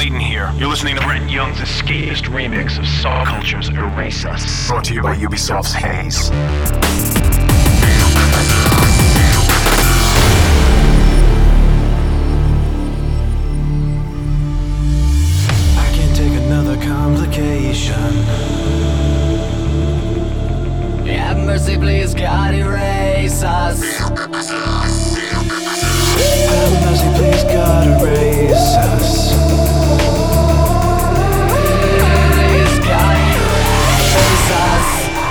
Clayton here. You're listening to Brent Young's escapist remix of Saw Culture's Erase Us. Brought to you by Ubisoft's Haze. I can't take another complication. Have mercy, please, God, erase us. Have mercy, please, God, erase us. Please, God, erase us.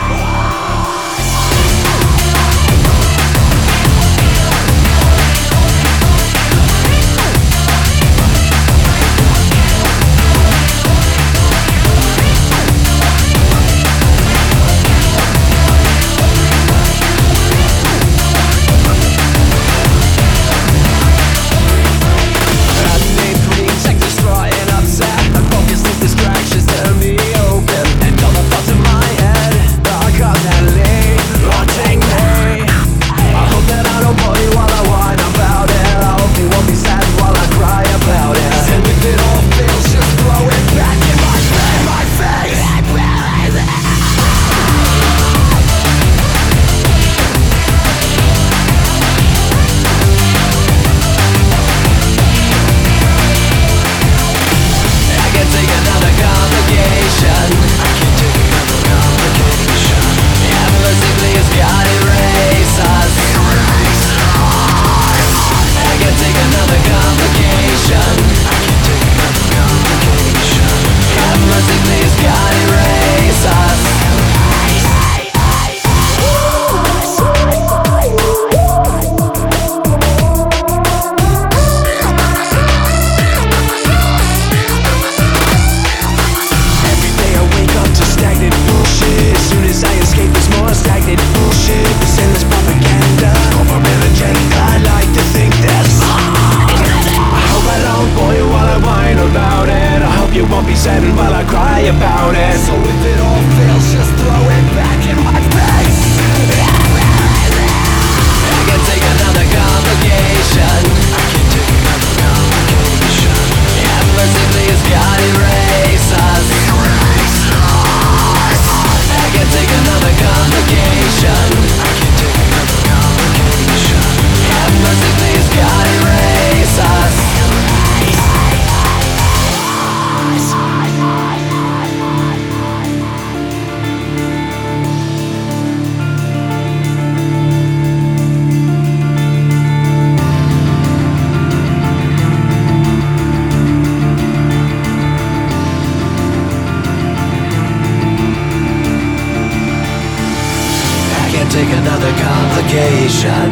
Take another complication.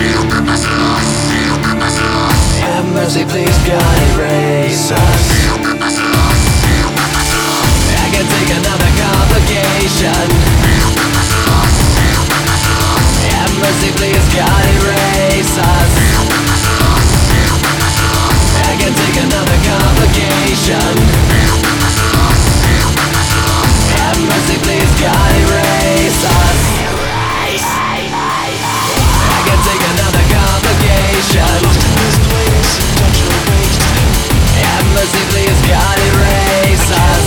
Have mercy, please, God, erase us. I can take another complication. Have mercy, please, God, erase us. I can take another complication. Have mercy, please, God, erase us. Lost in this place, touch your waste. Have mercy, please, God, erase us.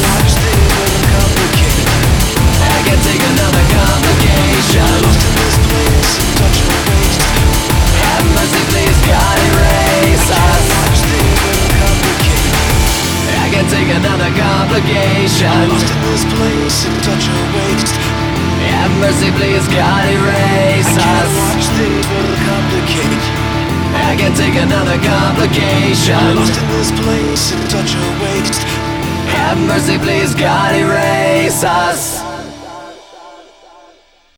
I can take another complication. Lost in this place, touch your waste. Have mercy, please, God, erase us. I can take another complication. Lost in this place, touch your waste. Have mercy, please, God, erase us. I can't watch things but complicate. I can take another complication. Lost in this place and touch your waist. Have mercy, please, God, erase us.